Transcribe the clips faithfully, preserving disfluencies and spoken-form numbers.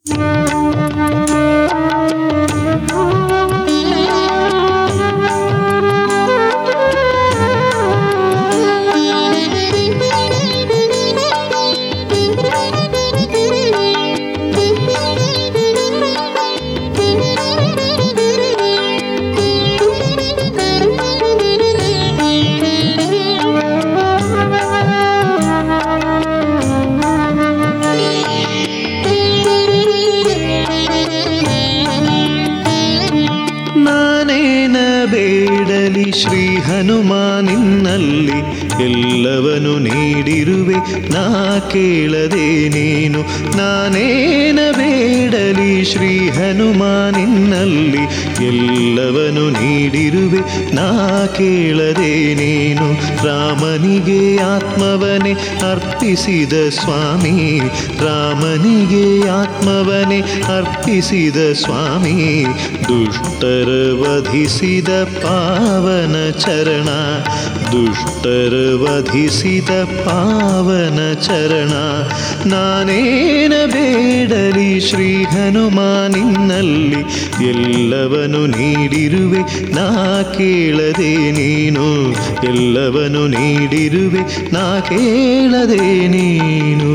ಬೇಡಲಿ ಶ್ರೀ ಹನುಮಾನಿನ್ನಲ್ಲಿ ಎಲ್ಲವನು ನೀಡಿರುವೆ ನಾ ಕೇಳದೆ ನೀನು. ನಾನೇನ ಬೇಡಲಿ ಶ್ರೀ ಹನುಮಾನಿನ್ನಲ್ಲಿ ಎಲ್ಲವನು ನೀಡಿರುವೆ ನಾ ಕೇಳದೆ ನೀನು. ರಾಮನಿಗೆ ಆತ್ಮವನೇ ಅರ್ಪಿಸಿದ ಸ್ವಾಮಿ, ರಾಮನಿಗೆ ಆತ್ಮವನೇ ಅರ್ಪಿಸಿದ ಸ್ವಾಮಿ, ದುಷ್ಟರ ವಧಿಸಿದ ಪಾವನ ಚರಣ, ದುಷ್ಟರ ವಧಿಸಿದ ಪಾವನ ಚರಣ. ನಾನೇನ ಬೇಡಲಿ ಶ್ರೀ ಹನುಮಾನಿನ್ನಲ್ಲಿ ಎಲ್ಲವನು ನೀಡಿರುವೆ ನಾ ಕೇಳದೆ ನೀನು, ಎಲ್ಲವನು ನೀಡಿರುವೆ ನಾ ಕೇಳದೆ ನೀನು.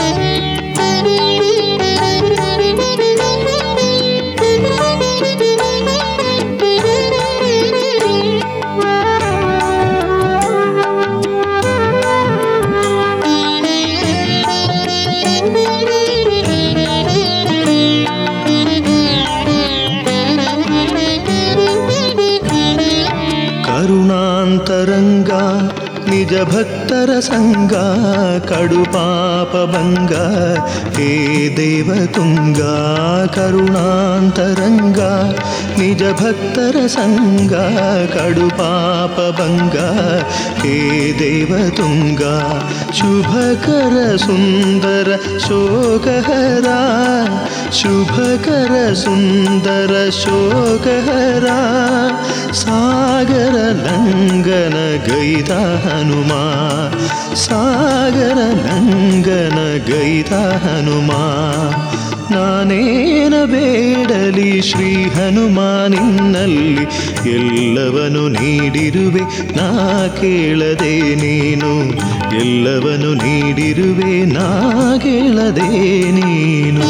ಕರುಣಾಂತರಂಗ ನಿಜ ಭಕ್ತರ ಸಂಗ, ಕಡು ಪಾಪ ಭಂಗ ಹೇ ದೇವತುಂಗ. ಕರುಣಾಂತರಂಗ ನಿಜ ಭಕ್ತರ ಸಂಗ, ಕಡು ಪಾಪ ಭಂಗ ಹೇ ದೇವತುಂಗ. ಶುಭಕರ ಸುಂದರ ಶೋಕಹರ, ಶುಭಕರ ಸುಂದರ ಶೋಕಹರ, ಸಾಗರ ಲಂಘನ ಗೈದ ಹನುಮ, ಸಾಗರ ಲಂಘನ ಗೈದ ಹನುಮ. ನಾನೇನ ಬೇಡಲಿ ಶ್ರೀ ಹನುಮಾನಿನ್ನಲ್ಲಿ ಎಲ್ಲವನು ನೀಡಿರುವೆ ನಾ ಕೇಳದೆ ನೀನು, ಎಲ್ಲವನು ನೀಡಿರುವೆ ನಾ ಕೇಳದೆ ನೀನು.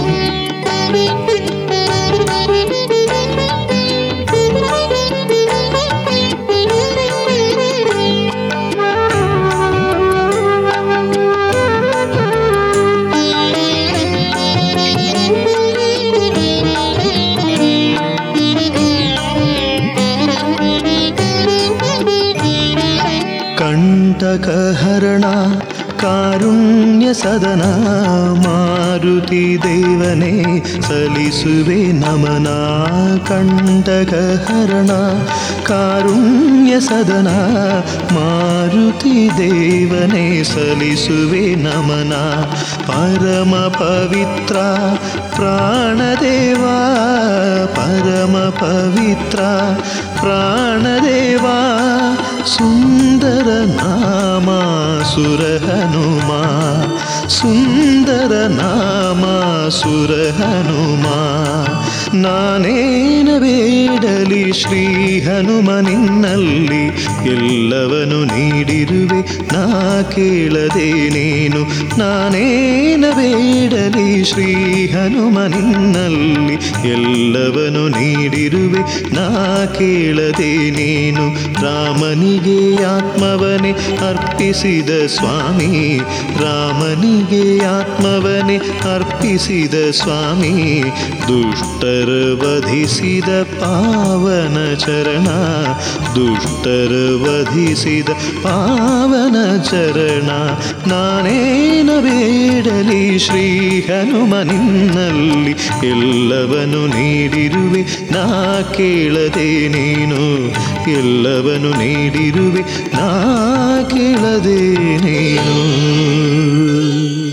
ಕಂಟಕಹರಣ ಕಾರುಣ್ಯ ಸದನ, ಮಾರುತಿ ದೇವನೇ ಸಲ್ಲಿಸುವೆ ನಮನ. ಕಂಟಕಹರಣ ಕಾರುಣ್ಯ ಸದನ, ಮಾರುತಿ ದೇವನೇ ಸಲ್ಲಿಸುವೆ ನಮನ. ಪರಮ ಪವಿತ್ರ ಪ್ರಾಣದೇವ, ಪರಮ ಪವಿತ್ರ ಪ್ರಾಣದೇವ, ಸುಂದರ ನಾಮ ಸುರ ಹನುಮ, ಸುಂದರ ನಾಮ ಸುರ ಹನುಮ. ನಾನೇನ ಬೇಡಲಿ ಶ್ರೀ ಹನುಮನಿನ್ನಲ್ಲಿ ಎಲ್ಲವನು ನೀಡಿರುವೆ ನಾ ಕೇಳದೆ ನೀನು. ನಾನೇನ ಬೇಡಲಿ ಶ್ರೀ ಹನುಮನಿನ್ನಲ್ಲಿ ಎಲ್ಲವನು ನೀಡಿರುವೆ ನಾ ಕೇಳದೆ ನೀನು. ರಾಮನಿಗೆ ಆತ್ಮವನೇ ಅರ್ಪಿಸಿದ ಸ್ವಾಮಿ, ರಾಮನಿಗೆ ಆತ್ಮವನೇ ಅರ್ಪಿಸಿದ ಸ್ವಾಮಿ, ದುಷ್ಟರ ವಧಿಸಿದ ಪಾವನ ಚರಣ, ದುಷ್ಟರ ವಧಿಸಿದ ಪಾವನ ಚರಣ. ನಾನೇನ ಬೇಡಲಿ ಶ್ರೀ ಹನುಮನಿನ್ನಲ್ಲಿ ಎಲ್ಲವನು ನೀಡಿರುವೆ ನಾ ಕೇಳದೆ ನೀನು, ಎಲ್ಲವನು ನೀಡಿರುವೆ ನಾ ಕೇಳದೆ ನೀನು.